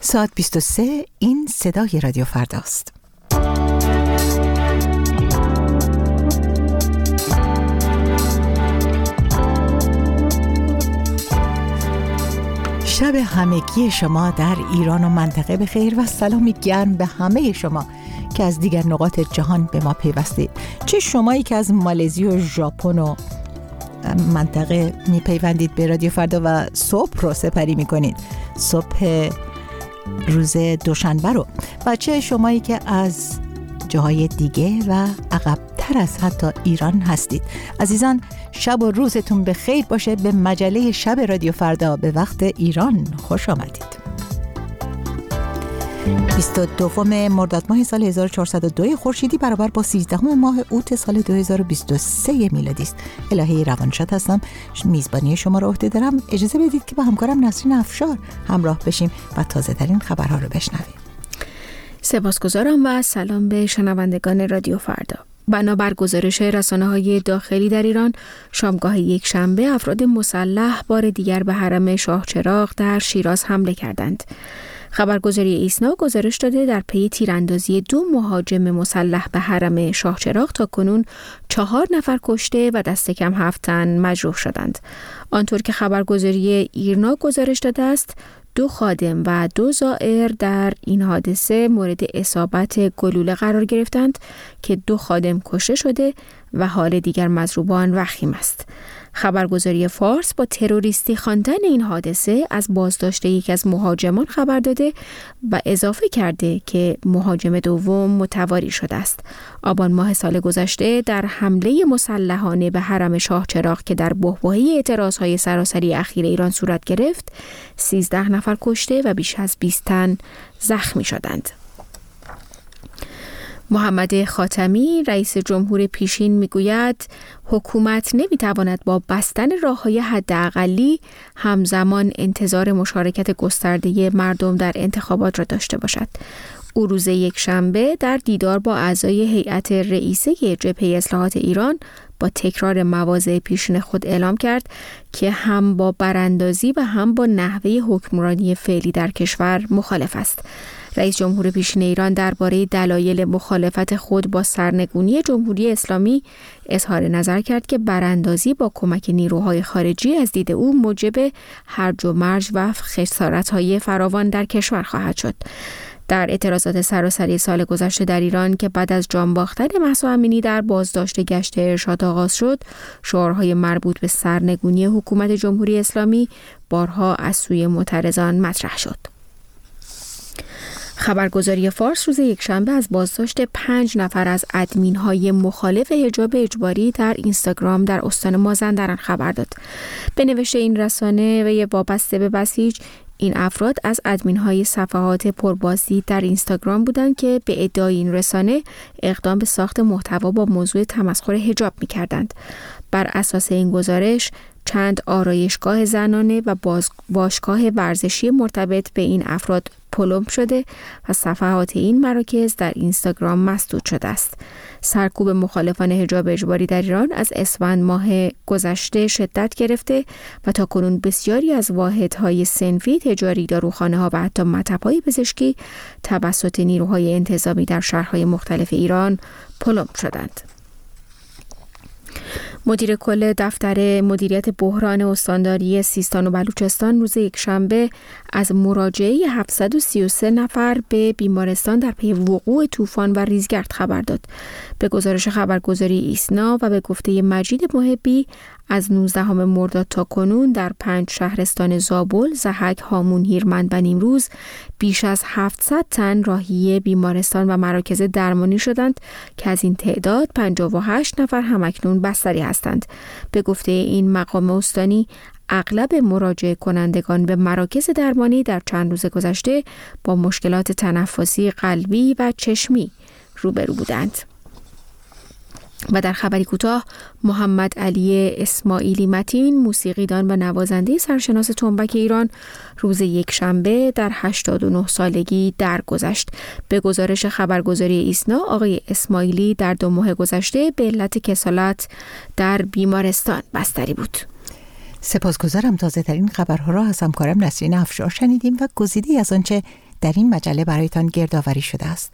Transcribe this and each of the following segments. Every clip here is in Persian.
ساعت 23 این صدای رادیو فرداست. شب همگی شما در ایران و منطقه بخیر و سلامی گرم به همه شما که از دیگر نقاط جهان به ما پیوستید. چه شمایی که از مالزی و ژاپن و منطقه میپیوندید به رادیو فردا و صبح رو سپری میکنید، صبح روز دوشنبه رو، و چه شمایی که از جاهای دیگه و عقب‌تر از حتی ایران هستید. عزیزان، شب و روزتون بخیر باشه. به مجله شب رادیو فردا به وقت ایران خوش آمدید. 22 مرداد ماه سال 1402 خورشیدی برابر با 13 ماه اوت سال 2023 میلادی است. الهه روانشاد هستم، میزبانی شما را عهده دارم. اجازه بدید که با همکارم نسرین افشار همراه بشیم و تازه ترین خبرها رو بشنویم. سپاسگزارم و سلام به شنوندگان رادیو فردا. بنابر گزارش رسانه‌های داخلی در ایران، شامگاه یک شنبه افراد مسلح بار دیگر به حرم شاه چراغ در شیراز حمله کردند. خبرگزاری ایسنا گزارش داده در پی تیراندازی 2 مهاجم مسلح به حرم شاه چراغ تاکنون 4 نفر کشته و دست کم 7 تن مجروح شدند. آنطور که خبرگزاری ایرنا گزارش داده است، 2 خادم و 2 زائر در این حادثه مورد اصابت گلوله قرار گرفتند که 2 خادم کشته شده و حال دیگر مضروبان وخیم است. خبرگزاری فارس با تروریستی خواندن این حادثه از بازداشت یکی از مهاجمان خبر داده و اضافه کرده که مهاجم دوم متواری شده است. آبان ماه سال گذشته در حمله مسلحانه به حرم شاه چراغ که در بحبوحه اعتراضهای سراسری اخیر ایران صورت گرفت، 13 نفر کشته و بیش از 20 تن زخمی شدند. محمد خاتمی رئیس جمهور پیشین میگوید حکومت نمیتواند با بستن راههای حداقلی همزمان انتظار مشارکت گسترده مردم در انتخابات را داشته باشد. او روز یک شنبه در دیدار با اعضای هیئت رئیسه جبهه اصلاحات ایران با تکرار مواضع پیشین خود اعلام کرد که هم با براندازی و هم با نحوه حکمرانی فعلی در کشور مخالف است. رئیس جمهور پیشین ایران درباره دلایل مخالفت خود با سرنگونی جمهوری اسلامی اظهار نظر کرد که براندازی با کمک نیروهای خارجی از دید او موجب هرج و مرج و خسارت‌های فراوان در کشور خواهد شد. در اعتراضات سراسری سال گذشته در ایران که بعد از جان باختن مهسا امینی در بازداشت گشت ارشاد آغاز شد، شعارهای مربوط به سرنگونی حکومت جمهوری اسلامی بارها از سوی معترضان مطرح شد. خبرگزاری فارس روز یکشنبه از بازداشت 5 نفر از ادمین‌های مخالف حجاب اجباری در اینستاگرام در استان مازندران خبر داد. به نوشته این رسانه و وابسته به بسیج، این افراد از ادمین‌های صفحات پربازدید در اینستاگرام بودند که به ادعای این رسانه اقدام به ساخت محتوا با موضوع تمسخر حجاب می‌کردند. بر اساس این گزارش، چند آرایشگاه زنانه و باشگاه ورزشی مرتبط به این افراد پلم شده و صفحات این مراکز در اینستاگرام مسدود شده است. سرکوب مخالفان حجاب اجباری در ایران از اسفند ماه گذشته شدت گرفته و تاکنون بسیاری از واحدهای صنفی، تجاری، داروخانه‌ها و حتی مطب‌های پزشکی توسط نیروهای انتظامی در شهرهای مختلف ایران پلم شدند. مدیر کل دفتر مدیریت بحران استانداری سیستان و بلوچستان روز یکشنبه از مراجعه 733 نفر به بیمارستان در پی وقوع طوفان و ریزگرد خبر داد. به گزارش خبرگزاری ایسنا و به گفته مجید محبی، از 19 مرداد تا کنون در 5 شهرستان زابل، ضحک، هامون، هیرمند و نیمروز بیش از 700 تن راهی بیمارستان و مراکز درمانی شدند که از این تعداد 58 نفر همکنون بستری هستند. به گفته این مقام استانی، اغلب مراجعه کنندگان به مراکز درمانی در چند روز گذشته با مشکلات تنفسی، قلبی و چشمی روبرو بودند. و در خبری کوتاه، محمد علی اسماعیلی متین، موسیقیدان و نوازنده سرشناس تنبک ایران، روز یکشنبه در 89 سالگی درگذشت. به گزارش خبرگزاری ایسنا، آقای اسماعیلی در 2 ماه گذشته به علت کسالت در بیمارستان بستری بود. سپاسگزارم. تازه ترین خبرها را از همکارم نسرین افشار شنیدیم و گزیده‌ای از آنچه در این مجله برایتان گردآوری شده است.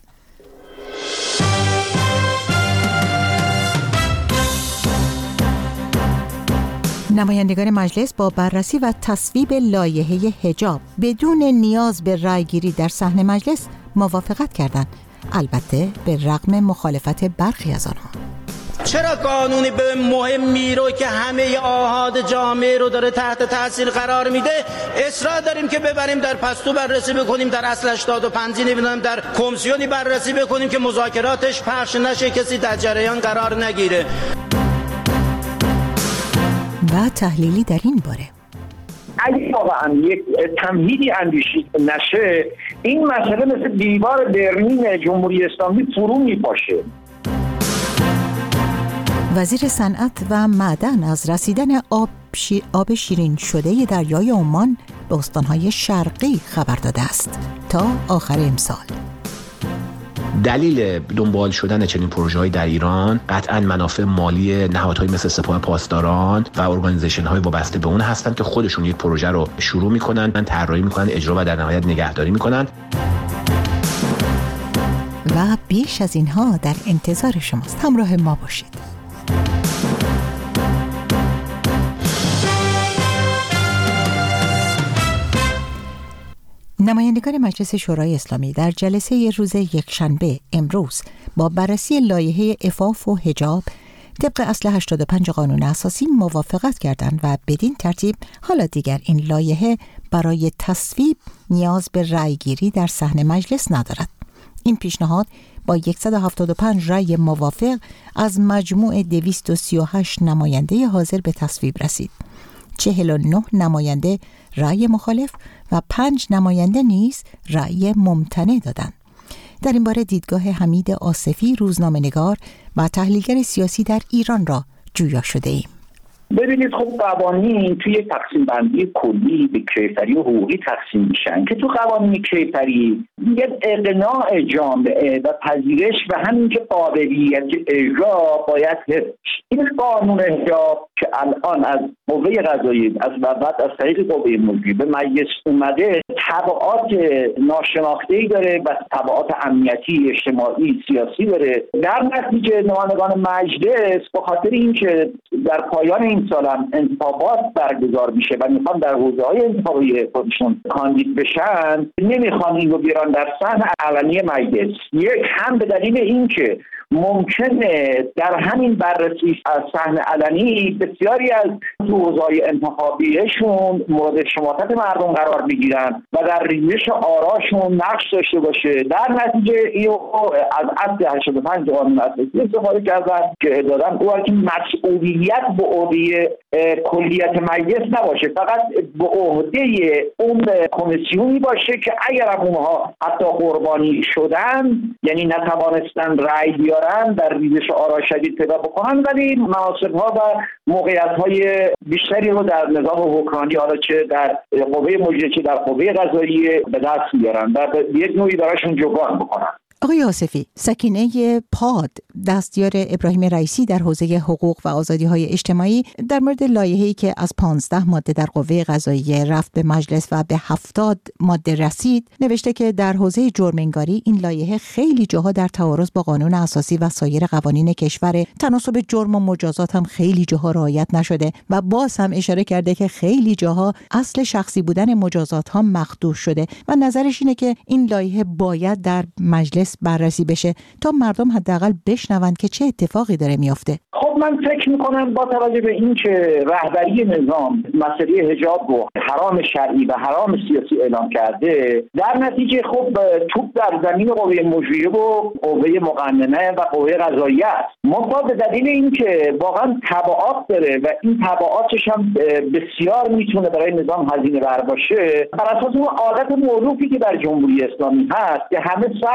نمایندگان مجلس با بررسی و تصویب لایحه حجاب بدون نیاز به رأیگیری در صحن مجلس موافقت کردند، البته به رغم مخالفت برخی از آنها. چرا قانونی به مهمی رو که همه آحاد جامعه رو داره تحت تاثیر قرار میده اصرار داریم که ببریم در پستو بررسی بکنیم، در اصل 85 نمیدونم در کمیسیونی بررسی بکنیم که مذاکراتش پخش نشه، کسی در جریان قرار نگیره. و تحلیلی در این باره: اگه واقعا یک تمهیدی اندیشید نشه، این مسئله مثل دیوار برلین جمهوری اسلامی فرو میپاشه. وزیر صنعت و معدن از رسیدن آب شیرین شده دریای عمان به استانهای شرقی خبر داده است تا آخر امسال. دلیل دنبال شدن چنین پروژه‌ای در ایران قطعاً منافع مالی نهادهایی مثل سپاه پاسداران و ارگانیزیشن‌های وابسته به اون هستند که خودشون یک پروژه رو شروع می‌کنن، طراحی می‌کنن، اجرا و در نهایت نگهداری می‌کنن. و بیش از اینها در انتظار شماست. همراه ما باشید. نمایندگان مجلس شورای اسلامی در جلسه روز یکشنبه امروز با بررسی لایحه عفاف و حجاب طبق اصل 85 قانون اساسی موافقت کردند و بدین ترتیب حالا دیگر این لایحه برای تصویب نیاز به رأیگیری در صحن مجلس ندارد. این پیشنهاد با 175 رأی موافق از مجموع 238 نماینده حاضر به تصویب رسید. 49 نماینده رأی مخالف و 5 نماینده نیز رأی ممتنع دادند. در این باره دیدگاه حمید آصفی، روزنامه‌نگار و تحلیلگر سیاسی در ایران را جویا شده ایم. ببینید، خب قوانین توی تقسیم بندی کلی به کیفری و حقوقی تقسیم میشن که تو قوانین کیفری یه اقناع جامعه و پذیرش و همین که قابلیت اجرا باید حفظ. این قانون حجاب که الان از قوه قضاییه بعد از طریق قوه مجریه به مجلس اومده تبعات ناشناخته‌ای داره و تبعات امنیتی، اجتماعی، سیاسی داره. در نتیجه نمایندگان مجلس به خاطر اینکه در پایان این سال هم انتخابات برگزار میشه و میخوان در حوزه‌های انتخابی خودشون کاندید بشن، نمیخوان این رو بیارن در صحن علنی مجلس. یک، هم به دلیل اینکه ممکنه در همین بررسی از صحن علنی بسیاری از حوزه‌های انتخابیشون مورد شماتت مردم قرار بگیرن و در ریزش آراشون نقش داشته باشه. در نتیجه اینو از اصل 85 قانون اساسی استفاده کردن که دادن او که مسئولیت به عهده کلیت مجلس نباشه، فقط به عهده اون کمیسیونی باشه که اگر اونها حتی قربانی شدن، یعنی نتوانستن رأی بیارن، در ریزش آرا شدید پیدا بکنن، ولی مناصب‌ها و موقعیت‌های بیشتری رو در نظام حکمرانی، حالا چه در قوه مجریه چه در قوه قضاییه، به دست بیارن و یک نوعی براشون جبران بکنن. آقای آصفی، سکینه پاد دستیار ابراهیم رئیسی در حوزه حقوق و آزادی‌های اجتماعی در مورد لایحه‌ای که از 15 ماده در قوه قضاییه رفت به مجلس و به 70 ماده رسید نوشته که در حوزه جرم‌انگاری این لایحه خیلی جاها در تعارض با قانون اساسی و سایر قوانین کشور، تناسب جرم و مجازات هم خیلی جاها رعایت نشده و باز هم اشاره کرده که خیلی جاها اصل شخصی بودن مجازات ها مخدوش شده و نظرش اینه که این لایحه باید در مجلس بررسی بشه تا مردم حداقل بشنوند که چه اتفاقی داره میفته. خب من فکر میکنم با توجه به این که رهبری نظام مسئله حجاب رو حرام شرعی و حرام سیاسی اعلام کرده، در نتیجه خب توپ در زمین قوه مجریه و قوه مقننه و قوه قضاییه است. منتها به دلیل اینکه واقعا تبعات داره و این تبعاتش هم بسیار میتونه برای نظام هزینه بر باشه، بر اساس اون عادت معروفی که در جمهوری اسلامی هست که همه سعی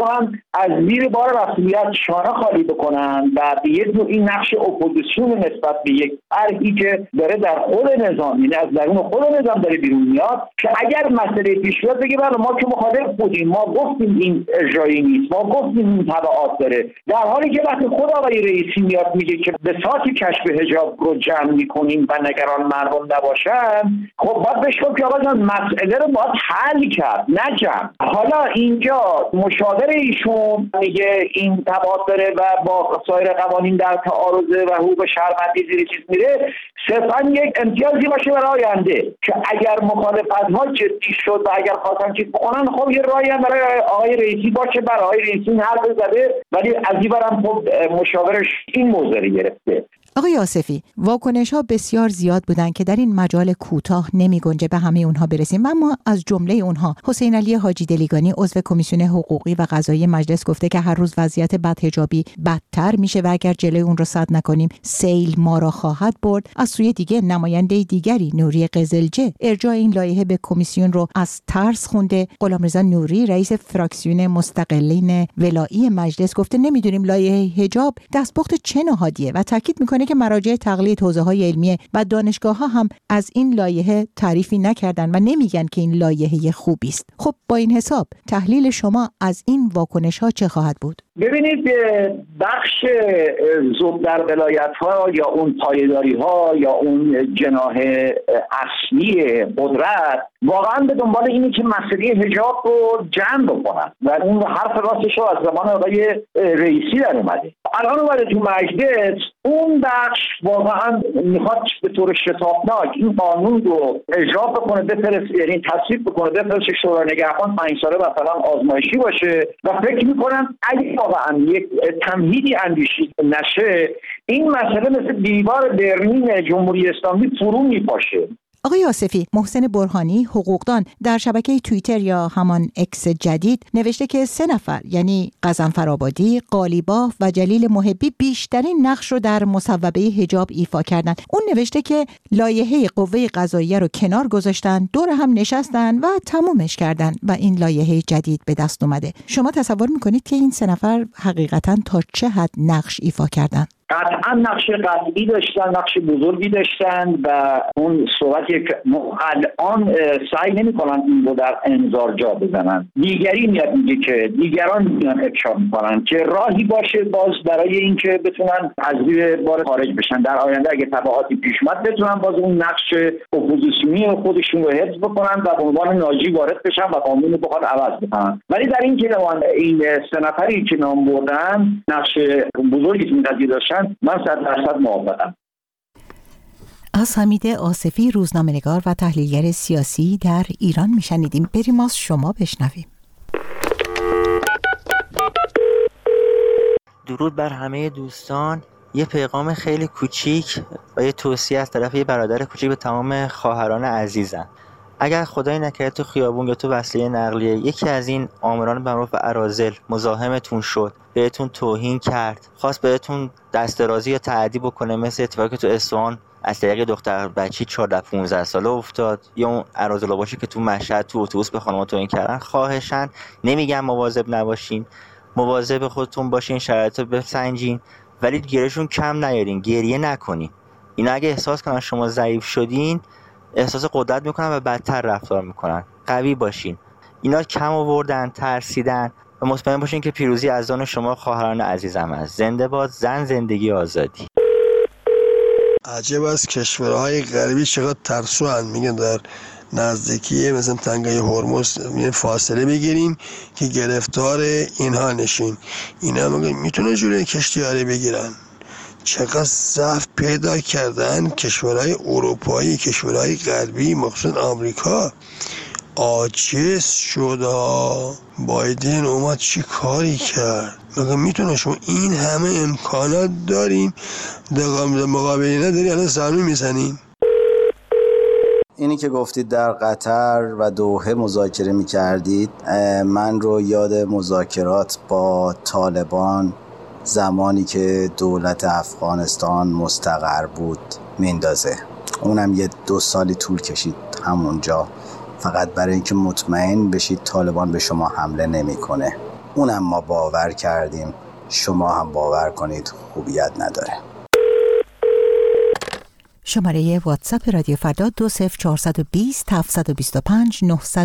بخوان از زیر بار مسئولیت شانه خالی بکنن و به یک نوع این نقش اپوزیسیون نسبت به یک طرحی که داره در خود نظام، یعنی از درون خود نظام داره بیرون میاد، که اگر مسئله پیش بیاد بگه بله ما که مخالف بودیم، ما گفتیم این اجرایی نیست، ما گفتیم این تبعات داره، در حالی که وقتی خود آقای رئیسی میاد میگه که به ساعت کشف حجاب رو جمع میکنیم و نگران مردم نباشن، خب باید بهش گفت که آقا مسئله رو باید حل کرد نه جمع. حالا اینجا مشاور ایشون میگه این تبعات داره و با سایر قوانین در تعارض و حقوق شهروندی زیر چیز میره، صرفا یک امتیازی باشه برای آینده که اگر مخالفت‌ها جدی شد و اگر خواستن چیز بکنن، خب یه راهی هم برای آقای رئیسی باشه، برای آقای رئیسی حرف زده، ولی از این برم خب مشاورش این موضوع رو گرفته. آقای آصفی، واکنش‌ها بسیار زیاد بودن که در این مجال کوتاه نمی‌گنجه به همه اونها برسیم، اما از جمله اونها حسین علی حاجی دلیگانی عضو کمیسیون حقوقی و قضایی مجلس گفته که هر روز وضعیت بدحجابی بدتر میشه و اگر جلوی اون رو سد نکنیم سیل ما را خواهد برد. از سوی دیگه نماینده دیگری نوری قزلجه ارجاع این لایحه به کمیسیون رو از ترس خونده. غلامرضا نوری رئیس فراکسیون مستقلین ولایی مجلس گفته نمیدونیم لایحه حجاب دستپخت چه نهادیه و تاکید میکنه که مراجع تقلید حوزه‌های علمیه و دانشگاه‌ها هم از این لایحه تعریفی نکردن و نمیگن که این لایحه خوبی است. خب با این حساب تحلیل شما از این واکنش‌ها چه خواهد بود؟ ببینید بخش ذوب در ولایت‌ها یا اون پایداری‌ها یا اون جناح اصلی قدرت واقعا به دنبال اینه که مسئله حجاب رو جمع بکنن و اون حرف راستش رو از زمان آقای رئیسی در اومده. الان اومده تو مجلس، اون بخش واقعا میخواد به طور شتابناک این قانون رو اجرا بکنه، یعنی تصویب بکنه، بفرسته شورای نگهبان 5 ساله مثلا آزمایشی باشه و فکر میکنن اگه واقعا یک تمهیدی اندیشید نشه، این مسئله مثل دیوار برلین جمهوری اسلامی فرو میپاشه. آقای آصفی، محسن برهانی حقوقدان در شبکه توییتر یا همان اکس جدید نوشته که 3 نفر یعنی غضنفر آبادی، قالیباف و جلیل محبی بیشترین نقش رو در مصوبه حجاب ایفا کردند. اون نوشته که لایحه قوه قضاییه رو کنار گذاشتن، دور هم نشستن و تمومش کردن و این لایحه جدید به دست اومده. شما تصور میکنید که این 3 نفر حقیقتاً تا چه حد نقش ایفا کردن؟ قطعا نقش قطعی داشتن، نقش بزرگی داشتن و اون صحبت که الان سعی نمی‌کنن این رو در انظار جا بزنن. دیگری میاد میگه که دیگران میان افشا می‌کنن که راهی باشه باز برای اینکه بتونن از زیر بار خارج بشن. در آینده اگه تبعاتی پیش اومد بتونن باز اون نقش اپوزیسیونی خودشون رو حفظ بکنن و به عنوان ناجی وارد بشن و قانون رو بخواد عوض بکنن. ولی در این که این 3 نفری که نام بردن نقش بزرگی تو این قضیه داشتن، من 100% موافقم. از حمید آصفی، روزنامه‌نگار و تحلیلگر سیاسی در ایران میشنیدیم. بریم از شما بشنویم. درود بر همه دوستان. یه پیغام خیلی کوچیک و یه توصیه از طرف یه برادر کوچیک به تمام خواهران عزیزم. اگر خدای نکرده تو خیابون یا تو وسیله نقلیه یکی از این آمران معروف اراذل مزاحمتون شد، بهتون توهین کرد، خواست بهتون دست درازی یا تعدی بکنه، مثل اتفاقی تو اصفهان از طریق دختر بچی 14-15 ساله افتاد، یا اون اراذلا باشه که تو مشهد تو اتوبوس به خانم‌ها توهین کردن، خواهشاً نمیگم مواظب نباشین، مواظب خودتون باشین، شرایط رو بسنجین، ولی گیرشون کم نیارین، گریه نکنین. اینا اگه احساس کنن شما ضعیف شدین، احساس قدرت میکنن و بدتر رفتار میکنن. قوی باشین. اینا کم آوردن، ترسیدن و مطمئن باشین که پیروزی از آن شما خواهران عزیزم است. زنده باد زن، زندگی آزادی. عجب از کشورهای غربی چقدر ترسوان. میگن در نزدیکی مثلا تنگه هرمز فاصله بگیریم که گرفتار اینها نشین. اینا میتونه جلوی کشتیاری بگیرن. چقدر ضعف پیدا کردن کشورهای اروپایی، کشورهای غربی، مخصوصا آمریکا. عاجز شد. بایدن اومد چی کاری کرد؟ مگه میتونه شما این همه امکانات داریم در مقابل نداری الان سرمی میزنین؟ اینی که گفتید در قطر و دوحه مذاکره میکردید، من رو یاد مذاکرات با طالبان زمانی که دولت افغانستان مستقر بود میندازه. اونم 1-2 سالی طول کشید همونجا، فقط برای اینکه مطمئن بشید طالبان به شما حمله نمیکنه. اونم ما باور کردیم، شما هم باور کنید خوبیت نداره. شماره واتساپ رادیو فردا 20420 725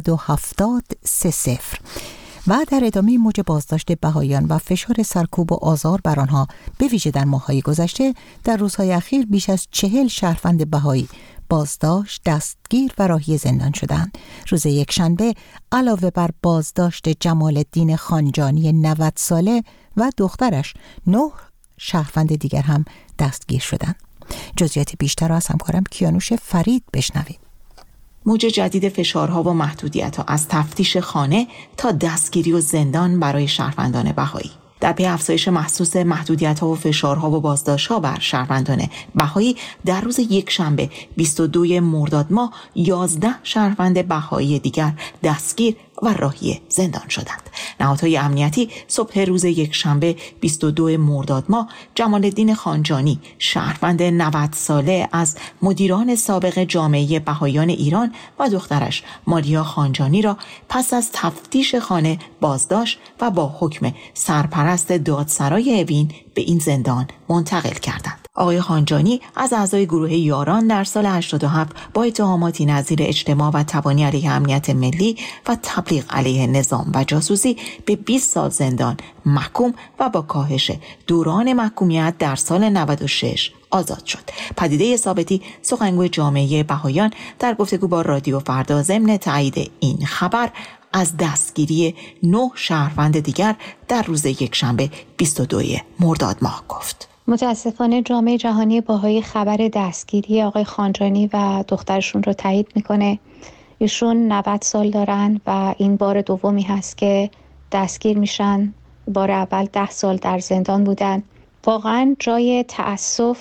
970 30 و در ادامه موج بازداشت بهائیان و فشار سرکوب و آزار بر آنها به ویژه در ماه‌های گذشته، در روزهای اخیر بیش از 40 شهروند بهایی بازداشت، دستگیر و راهی زندان شدند. روز یکشنبه علاوه بر بازداشت جمال الدین خانجانی 90 ساله و دخترش 9 شهروند دیگر هم دستگیر شدند. جزئیات بیشتر را از همکارم کیانوش فرید بشنویم. موج جدید فشارها و محدودیت‌ها از تفتیش خانه تا دستگیری و زندان برای شهروندان بهایی. در پی افزایش محسوس محدودیت‌ها و فشارها و بازداشت‌ها بر شهروندان بهایی، در روز یکشنبه 22 مرداد ماه 11 شهروند بهایی دیگر دستگیر و راهی زندان شدند. نهادهای امنیتی صبح روز یکشنبه 22 مرداد ماه جمال الدین خانجانی، شهروند 90 ساله از مدیران سابق جامعه بهاییان ایران و دخترش ماریا خانجانی را پس از تفتیش خانه بازداشت و با حکم سرپرست دادسرای اوین به این زندان منتقل کردند. آقای خانجانی از اعضای گروه یاران در سال 87 با اتهاماتی نظیر اجتماع و تبانی علیه امنیت ملی و تبلیغ علیه نظام و جاسوسی به 20 سال زندان محکوم و با کاهش دوران محکومیت در سال 96 آزاد شد. پدیده ثابتی، سخنگوی جامعه بهاییان، در گفتگو با رادیو فردا ضمن تایید این خبر از دستگیری 9 شهروند دیگر در روز یکشنبه 22 مرداد ماه گفت. متاسفانه جامعه جهانی بهایی خبر دستگیری آقای خانجانی و دخترشون رو تایید میکنه. ایشون 90 سال دارن و این بار دومی هست که دستگیر میشن. بار اول 10 سال در زندان بودن. واقعا جای تأسف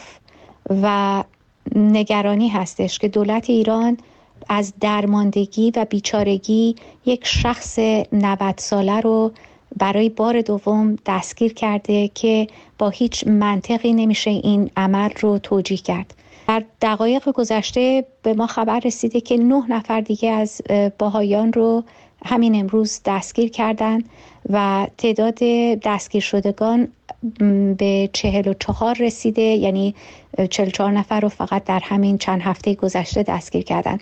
و نگرانی هستش که دولت ایران از درماندگی و بیچارگی یک شخص 90 ساله رو برای بار دوم دستگیر کرده که با هیچ منطقی نمیشه این عمل رو توجیه کرد. در دقایق گذشته به ما خبر رسیده که 9 نفر دیگه از بهائیان رو همین امروز دستگیر کردن و تعداد دستگیر شدگان به 44 رسیده، یعنی 44 نفر رو فقط در همین چند هفته گذشته دستگیر کردن.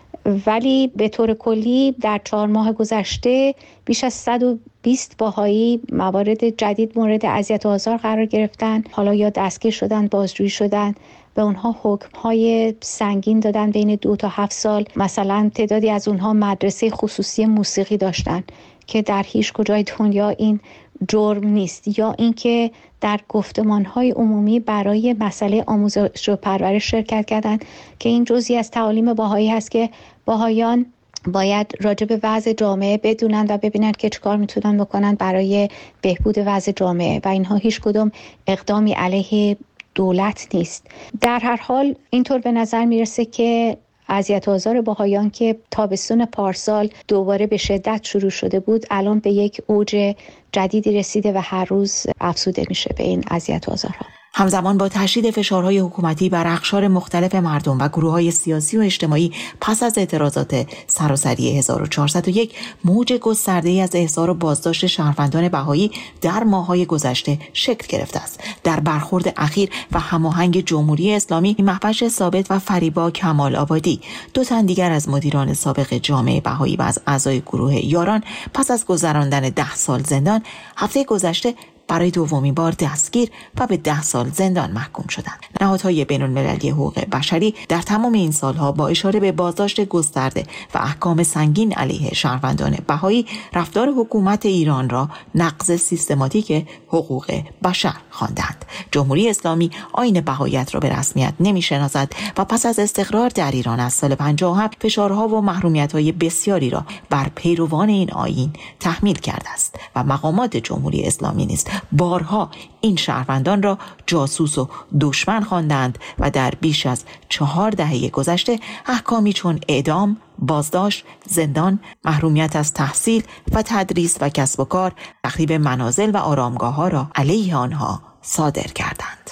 ولی به طور کلی در 4 ماه گذشته بیش از 120 بهایی موارد جدید مورد اذیت و آزار قرار گرفتن، حالا یا دستگیر شدن، بازجویی شدن، به اونها حکم‌های سنگین دادن بین 2 تا 7 سال. مثلا تعدادی از اونها مدرسه خصوصی موسیقی داشتن که در هیچ کجای دنیا این جرم نیست، یا اینکه در گفتمان‌های عمومی برای مسئله آموزش و پرورش شرکت کردن که این جزئی از تعالیم بهایی هست که بهاییان باید راجع به وضع جامعه بدونن و ببینن که چیکار میتونن بکنن برای بهبود وضع جامعه و اینها هیچ کدوم اقدامی علیه دولت نیست. در هر حال اینطور به نظر میرسه که اذیت و آزار بهائیان که تابستون پارسال دوباره به شدت شروع شده بود، الان به یک اوج جدیدی رسیده و هر روز افزوده میشه به این اذیت و آزارها. همزمان با تشدید فشارهای حکومتی بر اقشار مختلف مردم و گروه‌های سیاسی و اجتماعی پس از اعتراضات سراسری 1401، موج گسترده‌ای از احضار و بازداشت شهروندان بهایی در ماه‌های گذشته شکل گرفته است. در برخورد اخیر و هماهنگ جمهوری اسلامی، مهوش ثابت و فریبا کمال آبادی، 2 تن دیگر از مدیران سابق جامعه بهایی و از اعضای گروه یاران پس از گذراندن 10 سال زندان، هفته گذشته برای دومین بار دستگیر و به 10 سال زندان محکوم شدند. نهادهای بین‌المللی حقوق بشری در تمام این سالها با اشاره به بازداشت گسترده و احکام سنگین علیه شهروندان بهایی، رفتار حکومت ایران را نقض سیستماتیک حقوق بشر خواندند. جمهوری اسلامی آیین بهاییت را به رسمیت نمی‌شناسد و پس از استقرار در ایران از سال 57 فشارها و محرومیت‌های بسیاری را بر پیروان این آیین تحمیل کرده است و مقامات جمهوری اسلامی نیز بارها این شهروندان را جاسوس و دشمن خواندند و در بیش از 4 دهه گذشته احکامی چون اعدام، بازداشت، زندان، محرومیت از تحصیل و تدریس و کسب و کار، تخریب منازل و آرامگاه‌ها را علیه آنها صادر کردند.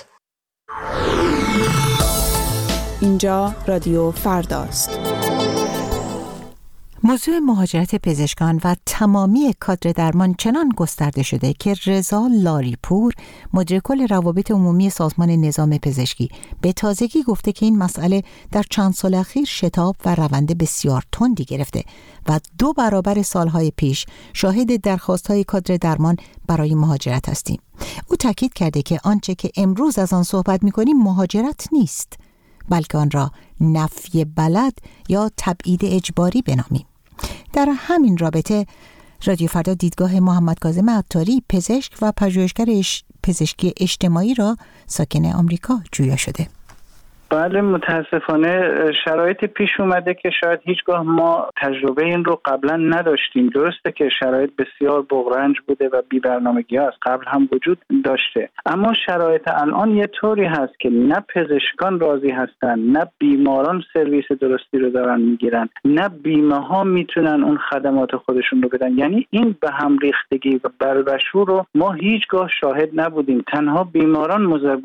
اینجا رادیو فرداست. موضوع مهاجرت پزشکان و تمامی کادر درمان چنان گسترده شده که رضا لاریپور مدیر کل روابط عمومی سازمان نظام پزشکی به تازگی گفته که این مسئله در چند سال اخیر شتاب و روند بسیار تندی گرفته و 2 برابر سالهای پیش شاهد درخواست‌های کادر درمان برای مهاجرت هستیم. او تاکید کرده که آنچه که امروز از آن صحبت می‌کنیم مهاجرت نیست، بلکه آن را نفی بلد یا تبعید اجباری بنامیم. در همین رابطه رادیو فردا دیدگاه محمد کاظم عطاری، پزشک و پژوهشگر پزشکی اجتماعی را ساکن آمریکا جویا شده. بله، متاسفانه شرایط پیش اومده که شاید هیچگاه ما تجربه این رو قبلا نداشتیم. درسته که شرایط بسیار بغرنج بوده و بی‌برنامگی ها از قبل هم وجود داشته، اما شرایط الان یه طوری هست که نه پزشکان راضی هستن، نه بیماران سرویس درستی رو دارن میگیرن، نه بیمه ها میتونن اون خدمات خودشون رو بدن. یعنی این به هم ریختگی و بلبشو رو ما هیچگاه شاهد نبودیم. تنها بیماران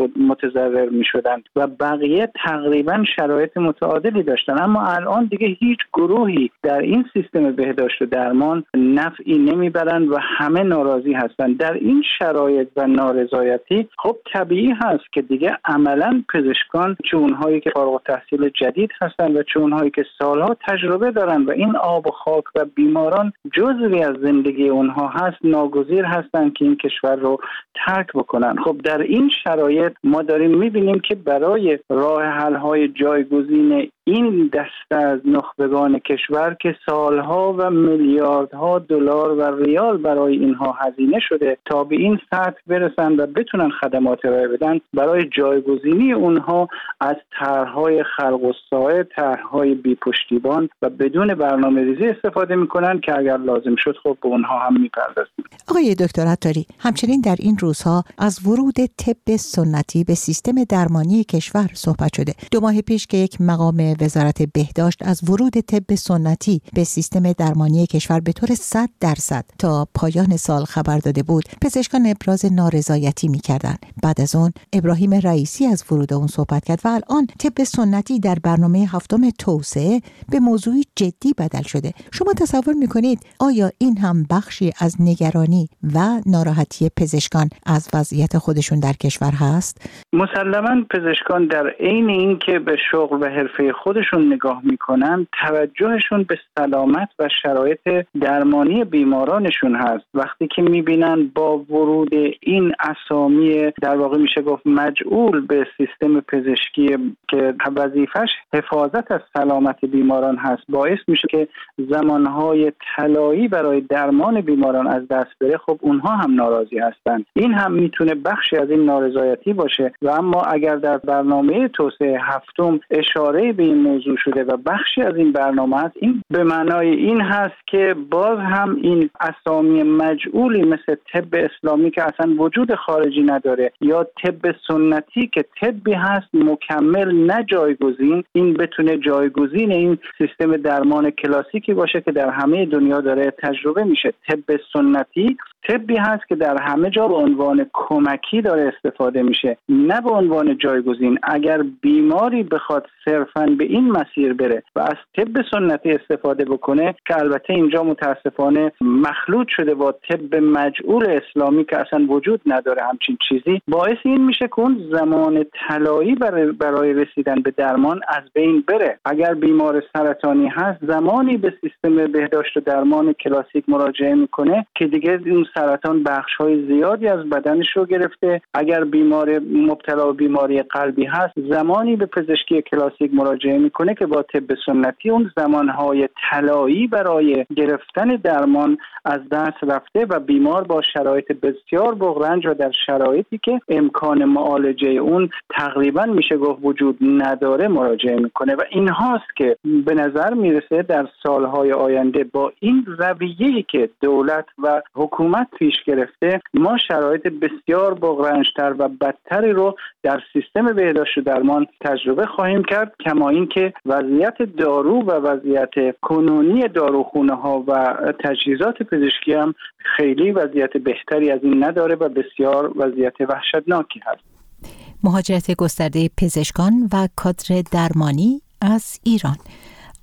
متضرر میشدن و بقیه تقریبا شرایط متعادلی داشتن. اما الان دیگه هیچ گروهی در این سیستم بهداشت و درمان نفعی نمیبرن و همه ناراضی هستن. در این شرایط و نارضایتی خب طبیعی هست که دیگه عملا پزشکان، چه اونهایی که فارغ التحصیل جدید هستن و چه اونهایی که سالها تجربه دارن و این آب و خاک و بیماران جزوی از زندگی اونها هست، ناگزیر هستن که این کشور رو ترک بکنن. خب در این شرایط ما داریم میبینیم که برای راه حل‌های جایگزین این دسته از نخبگان کشور که سالها و میلیاردها دلار و ریال برای اینها هزینه شده تا به این سطح برسن و بتونن خدمات ارائه بدن، برای جایگزینی اونها از طرح‌های خلق الساعه، طرح‌های بی‌پشتیبان و بدون برنامه‌ریزی استفاده می‌کنن که اگر لازم شد خب به اونها هم می‌پردازیم. آقای دکتر عطاری، همچنین در این روزها از ورود طب سنتی به سیستم درمانی کشور صحبت شده. 2 ماه پیش که یک مقام وزارت بهداشت از ورود طب سنتی به سیستم درمانی کشور به طور 100% تا پایان سال خبر داده بود، پزشکان ابراز نارضایتی می‌کردند. بعد از اون ابراهیم رئیسی از ورود اون صحبت کرد و الان طب سنتی در برنامه 7 توسعه به موضوعی جدی بدل شده. شما تصور می‌کنید آیا این هم بخشی از نگرانی و ناراحتی پزشکان از وضعیت خودشون در کشور هست؟ مسلماً پزشکان در عین این که به شغل و حرفه خودشون نگاه میکنن، توجهشون به سلامت و شرایط درمانی بیمارانشون هست. وقتی که میبینن با ورود این اسامی در واقع میشه گفت مجعول به سیستم پزشکی که وظیفش حفاظت از سلامت بیماران هست، باعث میشه که زمانهای طلایی برای درمان بیماران از دست بره، خب اونها هم ناراضی هستن. این هم میتونه بخشی از این نارضایتی باشه. و اما اگر در برنامه توسعه 7 اشاره به این موضوع شده و بخشی از این برنامه است، این به معنای این هست که باز هم این اسامی مجعولی مثل طب اسلامی که اصلا وجود خارجی نداره یا طب سنتی که طبی هست مکمل نه جایگزین، این بتونه جایگزین این سیستم درمان کلاسیکی باشه که در همه دنیا داره تجربه میشه. طب سنتی طبی هست که در همه جا به عنوان کمکی داره استفاده میشه، نه به عنوان جایگزین. اگر بیماری بخواد صرفاً به این مسیر بره و از طب سنتی استفاده بکنه که البته اینجا متاسفانه مخلوط شده با طب مجعول اسلامی که اصلا وجود نداره همچین چیزی، باعث این میشه که اون زمان طلایی برای رسیدن به درمان از بین بره. اگر بیمار سرطانی هست، زمانی به سیستم بهداشت و درمان کلاسیک مراجعه میکنه که دیگه اون سرطان بخش‌های زیادی از بدنش رو گرفته. اگر بیمار مبتلا به بیماری قلبی هست، زمانی به پزشکی کلاسیک مراجعه میکنه که با طب سنتی اون زمانهای طلایی برای گرفتن درمان از دست رفته و بیمار با شرایط بسیار بغرنج و در شرایطی که امکان معالجه اون تقریبا میشه گفت وجود نداره مراجعه میکنه. و این هاست که به نظر میرسه در سالهای آینده با این رویه‌ای که دولت و حکومت پیش گرفته، ما شرایط بسیار بغرنج‌تر و بدتری رو در سیستم بهداشت و درمان تجربه خواهیم کرد. کما این که وضعیت دارو و وضعیت کنونی داروخانه‌ها و تجهیزات پزشکی هم خیلی وضعیت بهتری از این نداره و بسیار وضعیت وحشتناکی هست. مهاجرت گسترده پزشکان و کادر درمانی از ایران.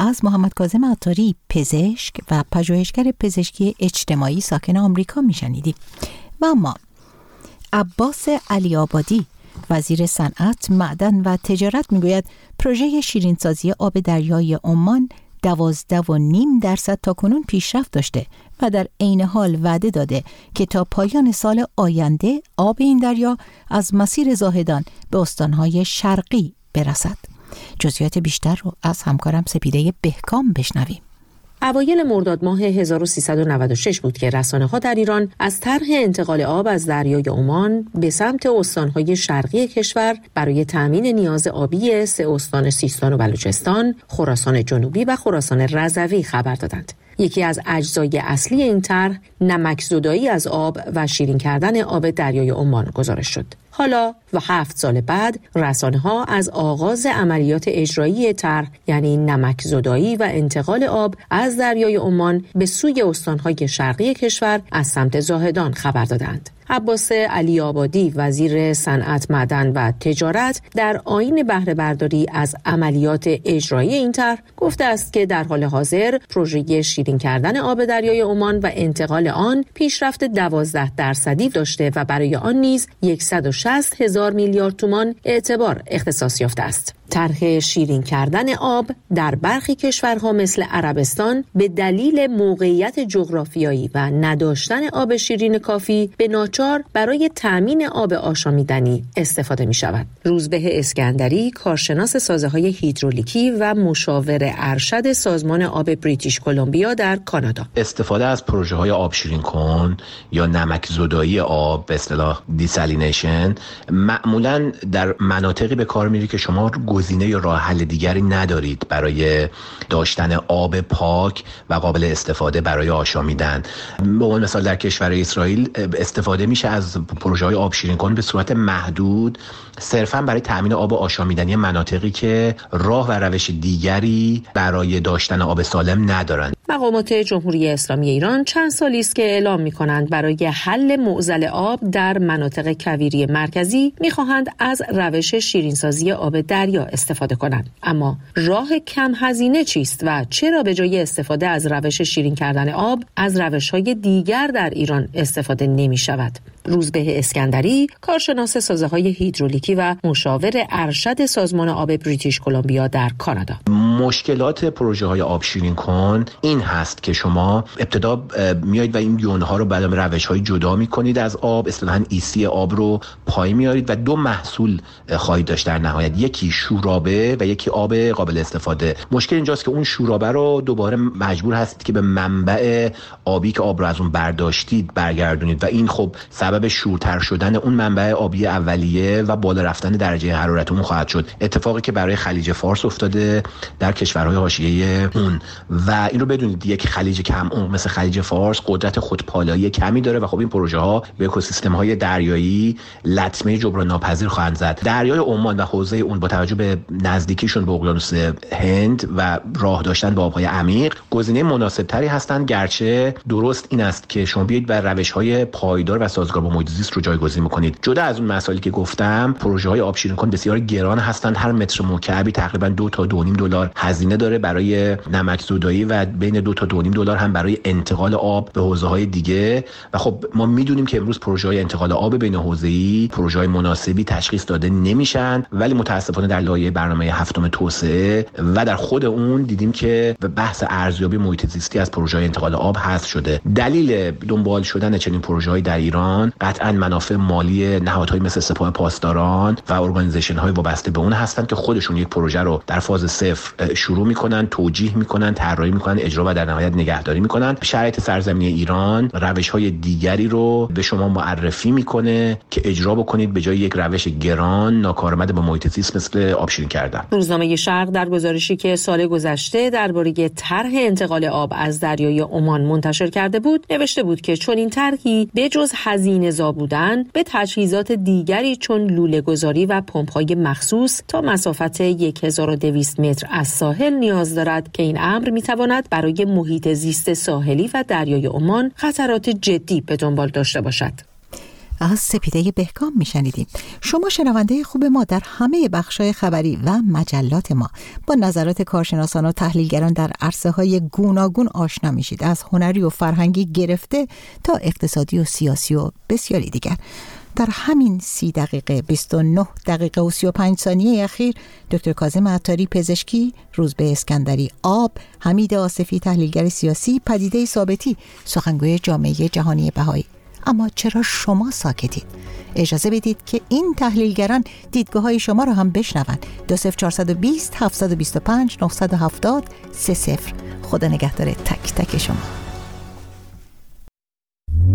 از محمد کاظم عطاری، پزشک و پژوهشگر پزشکی اجتماعی ساکن آمریکا میشنیدیم. و اما عباس علی آبادی، وزیر صنعت، معدن و تجارت میگوید پروژه شیرینسازی آب دریای عمان 12.5% تاکنون پیشرفت داشته و در عین حال وعده داده که تا پایان سال آینده آب این دریا از مسیر زاهدان به استانهای شرقی برسد. جزئیات بیشتر رو از همکارم سپیده بهکام بشنویم. اوایل مرداد ماه 1396 بود که رسانه‌ها در ایران از طرح انتقال آب از دریای عمان به سمت استان‌های شرقی کشور برای تأمین نیاز آبی 3 استان سیستان و بلوچستان، خراسان جنوبی و خراسان رضوی خبر دادند. یکی از اجزای اصلی این طرح نمک‌زدایی از آب و شیرین کردن آب دریای عمان گزارش شد. حالا و 7 سال بعد رسانه‌ها از آغاز عملیات اجرایی طرح یعنی نمک‌زدایی و انتقال آب از دریای عمان به سوی استان‌های شرقی کشور از سمت زاهدان خبر دادند. عباس علی آبادی، وزیر صنعت، معدن و تجارت، در آیین بهره برداری از عملیات اجرایی این طرح گفته است که در حال حاضر پروژه شیرین کردن آب دریای عمان و انتقال آن پیشرفت 12% داشته و برای آن نیز 160,000 میلیارد تومان اعتبار اختصاص یافته است. طرح شیرین کردن آب در برخی کشورها مثل عربستان به دلیل موقعیت جغرافیایی و نداشتن آب شیرین کافی به ناچار برای تأمین آب آشامیدنی استفاده می شود. روزبه اسکندری، کارشناس سازه‌های هیدرولیکی و مشاور ارشد سازمان آب بریتیش کلمبیا در کانادا: استفاده از پروژه‌های آب شیرین کن یا نمک زدایی آب، به اصطلاح دیسالینیشن، معمولاً در مناطقی به کار میره که شما گزینه یا راه حل دیگری ندارید برای داشتن آب پاک و قابل استفاده برای آشامیدن. به عنوان مثال در کشور اسرائیل استفاده میشه از پروژه‌های آب شیرین کن به صورت محدود، صرفاً برای تأمین آب آشامیدنی مناطقی که راه و روش دیگری برای داشتن آب سالم ندارند. مقامات جمهوری اسلامی ایران چند سالی است که اعلام می‌کنند برای حل معضل آب در مناطق کویری مرکزی می‌خواهند از روش شیرینسازی آب دریا استفاده کنند. اما راه کم هزینه چیست و چرا به جای استفاده از روش شیرین کردن آب از روش‌های دیگر در ایران استفاده نمی‌شود؟ روزبه اسکندری، کارشناس سازه‌های هیدرولیکی و مشاور ارشد سازمان آب بریتیش کلمبیا در کانادا: مشکلات پروژه‌های آب شیرین کن این هست که شما ابتدا میایید و این یونها رو بعد روش‌های جدا می‌کنید از آب، اصطلاحاً ایسی آب رو پای میارید و 2 محصول خواهید داشت در نهایت، یکی شورابه و یکی آب قابل استفاده. مشکل اینجاست که اون شورابه رو دوباره مجبور هستید که به منبع آبی که آب رو از اون برداشتید برگردونید و این خب سبب شورتر شدن اون منبع آبی اولیه و بالا رفتن درجه حرارت اون خواهد شد. اتفاقی که برای خلیج فارس افتاده در کشورهای حاشیه اون. و این رو بدونید یک خلیج کم عمق مثل خلیج فارس قدرت خودپالایی کمی داره و خب این پروژه ها به اکوسیستم‌های دریایی لطمه جبران ناپذیر خواهند زد. دریای عمان و حوزه اون با توجه به نزدیکیشون به اقیانوس هند و راه داشتن به آب‌های عمیق گزینه مناسب‌تری هستند، گرچه درست این است که شما بیاید بر روش‌های پایدار و سازگار با محیط زیست رو جایگزین می‌کنید. جدا از اون مسائلی که گفتم، پروژه‌های آب شیرین کن بسیار گران هستند. هر متر مکعبی تقریباً 2 تا 2.5 دلار هزینه داره برای نمک‌زدایی و بین 2 تا 2.5 دلار هم برای انتقال آب به حوزه‌های دیگه. و خب ما می‌دونیم که امروز پروژه‌های انتقال آب بین حوزه‌ای پروژه‌های مناسبی تشخیص داده نمیشن، ولی متاسفانه در لایحه برنامه هفتم توسعه و در خود اون دیدیم که بحث ارزیابی محیط زیستی از پروژه‌های انتقال آب حذف شده. دلیل دنبال شدن چنین پروژه‌هایی در ایران قطعاً منافع مالی نهادهای مثل سپاه پاسداران و ارگانیزیشن‌های وابسته به اون هستند که خودشون یک پروژه رو در فاز 0 شروع می‌کنن، توجیه می‌کنن، طراحی می‌کنن، اجرا و در نهایت نگهداری می‌کنن. شرایط سرزمینی ایران روش‌های دیگری رو به شما معرفی می‌کنه که اجرا بکنید به جای یک روش گران ناکارآمد با محیط زیست مثل آب شیرین کردن. روزنامه شرق در گزارشی که سال گذشته درباره طرح انتقال آب از دریای عمان منتشر کرده بود، نوشته بود که چون این طرحی به جز هزینه‌زا بودن به تجهیزات دیگری چون لوله‌گذاری و پمپ‌های مخصوص تا مسافت 1200 متر از ساحل نیاز دارد که این امر می‌تواند برای محیط زیست ساحلی و دریای عمان خطرات جدی به دنبال داشته باشد. از سپیده بهکام میشنیدیم. شما شنونده خوب ما در همه بخش‌های خبری و مجلات ما با نظرات کارشناسان و تحلیلگران در عرصه‌های گوناگون آشنا میشید، از هنری و فرهنگی گرفته تا اقتصادی و سیاسی و بسیاری دیگر. در همین 30 دقیقه 29 دقیقه و 35 ثانیه اخیر دکتر کاظم عطاری پزشکی، روزبه اسکندری آب، حمید آصفی تحلیلگر سیاسی، پدیده ثابتی سخنگوی جامعه جهانی بهایی. اما چرا شما ساکتید؟ اجازه بدید که این تحلیلگران دیدگاه‌های شما را هم بشنوند. 20420 725 970 30. خدا نگهدار تک تک شما.